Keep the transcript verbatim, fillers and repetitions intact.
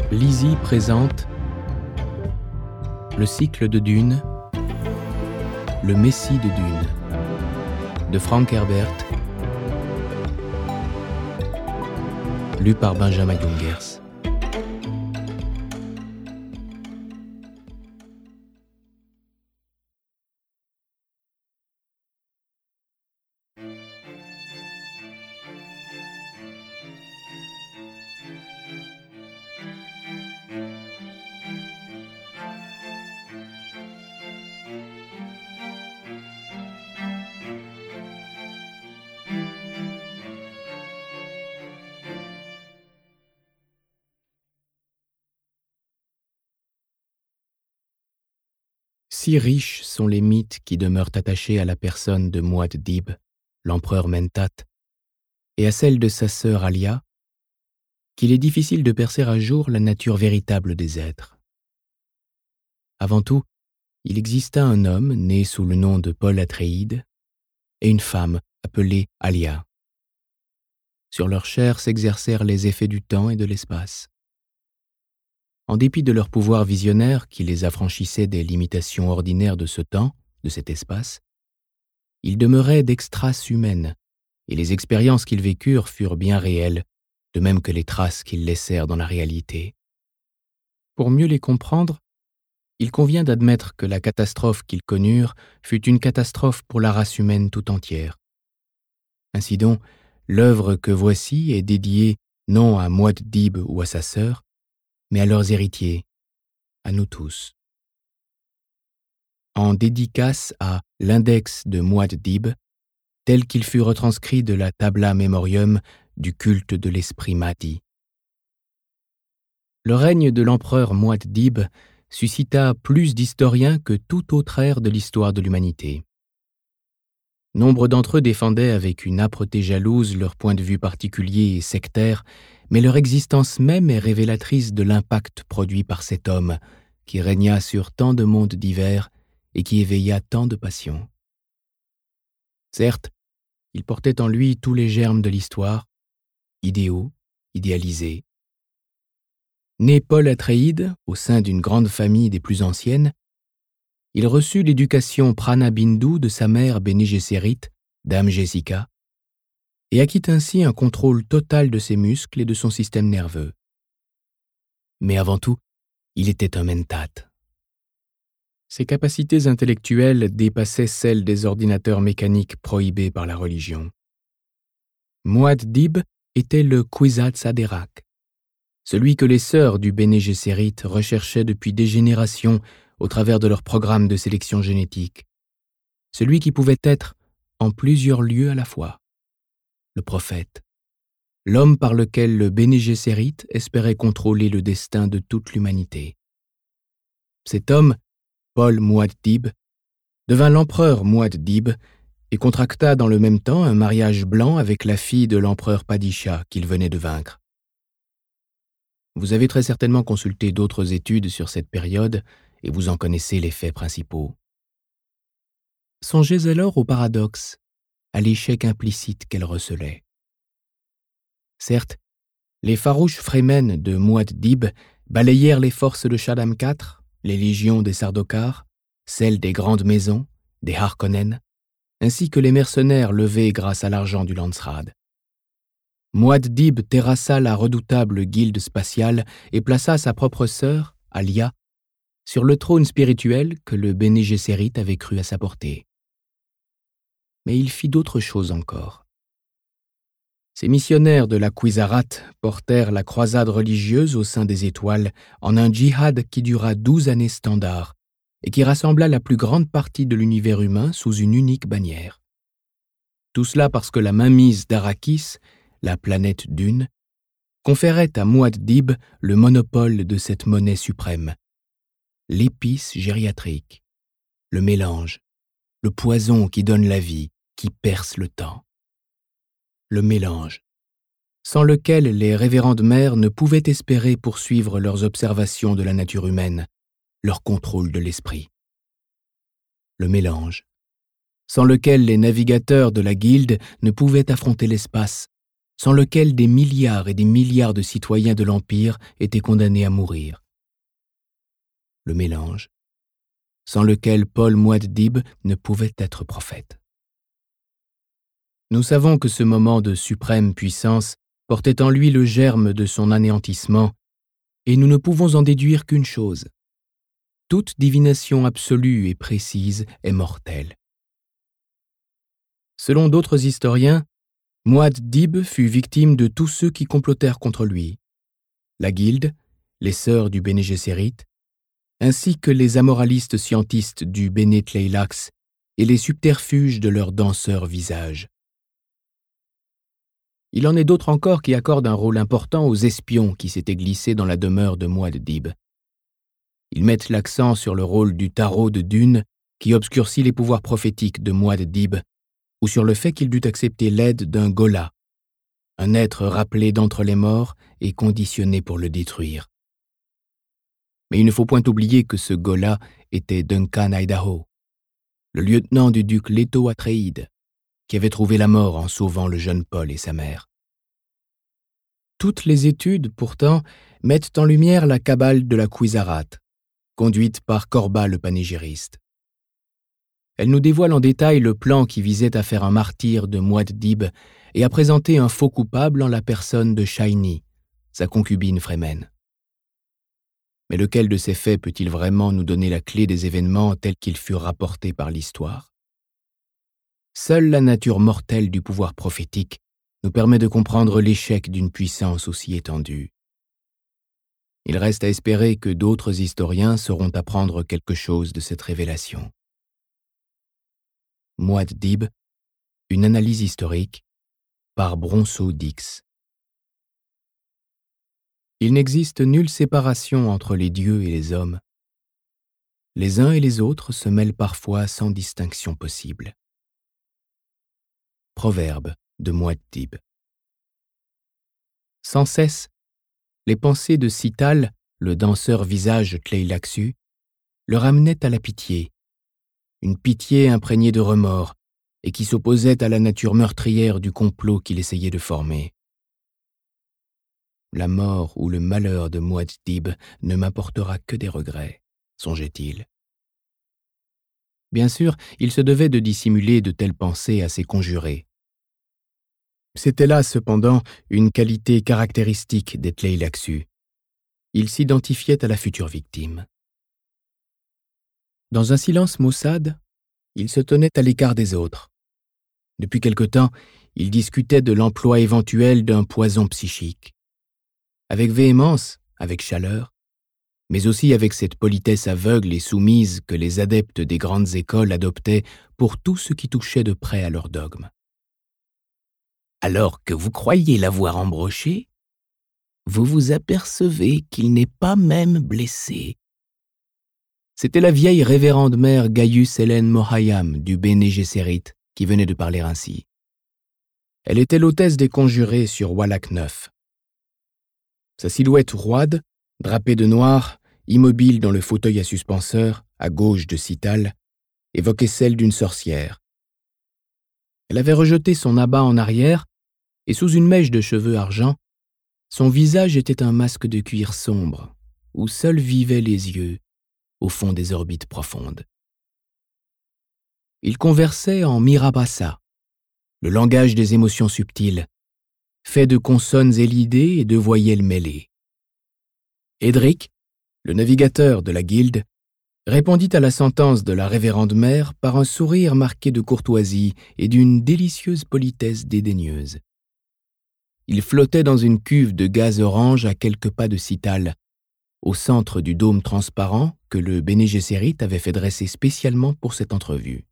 Lizzie présente Le cycle de Dune, Le Messie de Dune, de Frank Herbert, lu par Benjamin Jungers. Si riches sont les mythes qui demeurent attachés à la personne de Muad'Dib, l'empereur Mentat, et à celle de sa sœur Alia, qu'il est difficile de percer à jour la nature véritable des êtres. Avant tout, il exista un homme né sous le nom de Paul Atréide et une femme appelée Alia. Sur leur chair s'exercèrent les effets du temps et de l'espace. En dépit de leur pouvoir visionnaire qui les affranchissait des limitations ordinaires de ce temps, de cet espace, ils demeuraient d'extraces humaines, et les expériences qu'ils vécurent furent bien réelles, de même que les traces qu'ils laissèrent dans la réalité. Pour mieux les comprendre, il convient d'admettre que la catastrophe qu'ils connurent fut une catastrophe pour la race humaine tout entière. Ainsi donc, l'œuvre que voici est dédiée non à Muad'Dib ou à sa sœur, mais à leurs héritiers, à nous tous. En dédicace à l'index de Muad'Dib, tel qu'il fut retranscrit de la Tabla Memorium du culte de l'esprit Mahdi. Le règne de l'empereur Muad'Dib suscita plus d'historiens que toute autre ère de l'histoire de l'humanité. Nombre d'entre eux défendaient avec une âpreté jalouse leur point de vue particulier et sectaire, mais leur existence même est révélatrice de l'impact produit par cet homme qui régna sur tant de mondes divers et qui éveilla tant de passions. Certes, il portait en lui tous les germes de l'histoire, idéaux, idéalisés. Né Paul Atréide, au sein d'une grande famille des plus anciennes, il reçut l'éducation Prana-Bindu de sa mère Bene Gesserit, Dame Jessica, et acquit ainsi un contrôle total de ses muscles et de son système nerveux. Mais avant tout, il était un mentat. Ses capacités intellectuelles dépassaient celles des ordinateurs mécaniques prohibés par la religion. Muad'Dib était le Kwisatz Haderach, celui que les sœurs du Bene Gesserit recherchaient depuis des générations au travers de leur programme de sélection génétique, celui qui pouvait être en plusieurs lieux à la fois. Le prophète, l'homme par lequel le Bene Gesserit espérait contrôler le destin de toute l'humanité. Cet homme, Paul Muad'Dib, devint l'empereur Muad'Dib et contracta dans le même temps un mariage blanc avec la fille de l'empereur Padisha qu'il venait de vaincre. Vous avez très certainement consulté d'autres études sur cette période et vous en connaissez les faits principaux. Songez alors au paradoxe, à l'échec implicite qu'elle recelait. Certes, les farouches Fremen de Muad'Dib balayèrent les forces de Shaddam quatre, les légions des Sardaukar, celles des grandes maisons, des Harkonnen, ainsi que les mercenaires levés grâce à l'argent du Landsraad. Muad'Dib terrassa la redoutable guilde spatiale et plaça sa propre sœur, Alia, sur le trône spirituel que le Bene Gesserit avait cru à sa portée. Mais il fit d'autres choses encore. Ces missionnaires de la Kwisatz portèrent la croisade religieuse au sein des étoiles en un djihad qui dura douze années standard et qui rassembla la plus grande partie de l'univers humain sous une unique bannière. Tout cela parce que la mainmise d'Arrakis, la planète Dune, conférait à Muad'Dib le monopole de cette monnaie suprême, l'épice gériatrique, le mélange, le poison qui donne la vie, qui perce le temps. Le mélange, sans lequel les révérendes mères ne pouvaient espérer poursuivre leurs observations de la nature humaine, leur contrôle de l'esprit. Le mélange, sans lequel les navigateurs de la guilde ne pouvaient affronter l'espace, sans lequel des milliards et des milliards de citoyens de l'Empire étaient condamnés à mourir. Le mélange, sans lequel Paul Muad'Dib ne pouvait être prophète. Nous savons que ce moment de suprême puissance portait en lui le germe de son anéantissement, et nous ne pouvons en déduire qu'une chose. Toute divination absolue et précise est mortelle. Selon d'autres historiens, Muad'Dib fut victime de tous ceux qui complotèrent contre lui, la Guilde, les sœurs du Béné Gesserit, ainsi que les amoralistes scientistes du Béné Tleilax et les subterfuges de leurs danseurs visages. Il en est d'autres encore qui accordent un rôle important aux espions qui s'étaient glissés dans la demeure de Muad'Dib. Ils mettent l'accent sur le rôle du tarot de Dune qui obscurcit les pouvoirs prophétiques de Muad'Dib, ou sur le fait qu'il dut accepter l'aide d'un Ghola, un être rappelé d'entre les morts et conditionné pour le détruire. Mais il ne faut point oublier que ce Ghola était Duncan Idaho, le lieutenant du duc Leto Atreides, qui avait trouvé la mort en sauvant le jeune Paul et sa mère. Toutes les études, pourtant, mettent en lumière la cabale de la Kwisatz, conduite par Korba le panégyriste. Elle nous dévoile en détail le plan qui visait à faire un martyr de Muad'Dib et à présenter un faux coupable en la personne de Shiny, sa concubine Fremen. Mais lequel de ces faits peut-il vraiment nous donner la clé des événements tels qu'ils furent rapportés par l'histoire ? Seule la nature mortelle du pouvoir prophétique nous permet de comprendre l'échec d'une puissance aussi étendue. Il reste à espérer que d'autres historiens sauront apprendre quelque chose de cette révélation. Muad'Dib, une analyse historique, par Bronceau Dix. Il n'existe nulle séparation entre les dieux et les hommes. Les uns et les autres se mêlent parfois sans distinction possible. Proverbe de Muad'Dib. Sans cesse, les pensées de Sital, le danseur visage Tleilaxu, le ramenaient à la pitié, une pitié imprégnée de remords et qui s'opposait à la nature meurtrière du complot qu'il essayait de former. La mort ou le malheur de Muad'Dib ne m'apportera que des regrets, songeait-il. Bien sûr, il se devait de dissimuler de telles pensées à ses conjurés. C'était là, cependant, une qualité caractéristique des Tleilaxu. Il s'identifiait à la future victime. Dans un silence maussade, il se tenait à l'écart des autres. Depuis quelque temps, il discutait de l'emploi éventuel d'un poison psychique. Avec véhémence, avec chaleur, mais aussi avec cette politesse aveugle et soumise que les adeptes des grandes écoles adoptaient pour tout ce qui touchait de près à leur dogme. Alors que vous croyez l'avoir embroché, vous vous apercevez qu'il n'est pas même blessé. C'était la vieille révérende mère Gaius Hélène Mohayam du Béné Gesserit qui venait de parler ainsi. Elle était l'hôtesse des conjurés sur Wallach neuf. Sa silhouette roide, drapée de noir, immobile dans le fauteuil à suspenseur, à gauche de Sital, évoquait celle d'une sorcière. Elle avait rejeté son abat en arrière, et sous une mèche de cheveux argent, son visage était un masque de cuir sombre, où seuls vivaient les yeux, au fond des orbites profondes. Il conversait en mirabassa, le langage des émotions subtiles, fait de consonnes élidées et de voyelles mêlées. Edric, le navigateur de la Guilde, répondit à la sentence de la révérende mère par un sourire marqué de courtoisie et d'une délicieuse politesse dédaigneuse. Il flottait dans une cuve de gaz orange à quelques pas de Sital, au centre du dôme transparent que le Béné Gesserit avait fait dresser spécialement pour cette entrevue.